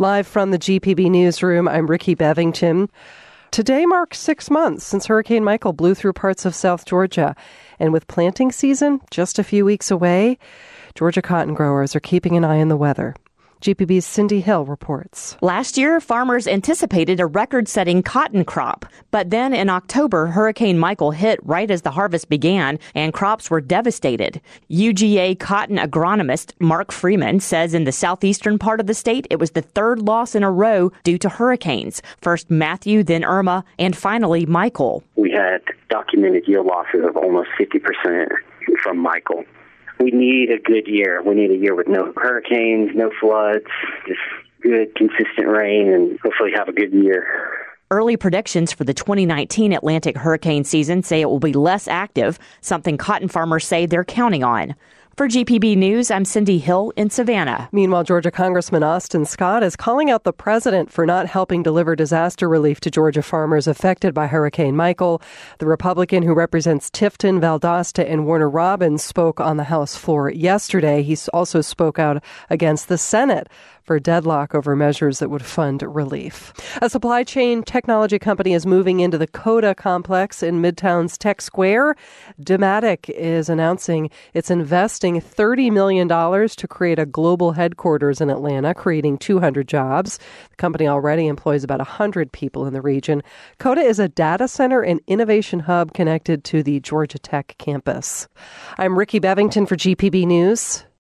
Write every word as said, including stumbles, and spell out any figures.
Live from the G P B newsroom, I'm Ricky Bevington. Today marks six months since Hurricane Michael blew through parts of South Georgia. And with planting season just a few weeks away, Georgia cotton growers are keeping an eye on the weather. G P B's Cindy Hill reports. Last year, farmers anticipated a record-setting cotton crop. But then in October, Hurricane Michael hit right as the harvest began, and crops were devastated. U G A cotton agronomist Mark Freeman says in the southeastern part of the state, it was the third loss in a row due to hurricanes. First Matthew, then Irma, and finally Michael. We had documented yield losses of almost fifty percent from Michael. We need a good year. We need a year with no hurricanes, no floods, just good, consistent rain, and hopefully have a good year. Early predictions for the twenty nineteen Atlantic hurricane season say it will be less active, something cotton farmers say they're counting on. For G P B News, I'm Cindy Hill in Savannah. Meanwhile, Georgia Congressman Austin Scott is calling out the president for not helping deliver disaster relief to Georgia farmers affected by Hurricane Michael. The Republican who represents Tifton, Valdosta, and Warner Robins spoke on the House floor yesterday. He also spoke out against the Senate for deadlock over measures that would fund relief. A supply chain technology company is moving into the Coda complex in Midtown's Tech Square. Dematic is announcing it's investing thirty million dollars to create a global headquarters in Atlanta, creating two hundred jobs. The company already employs about one hundred people in the region. Coda is a data center and innovation hub connected to the Georgia Tech campus. I'm Ricky Bevington for G P B News.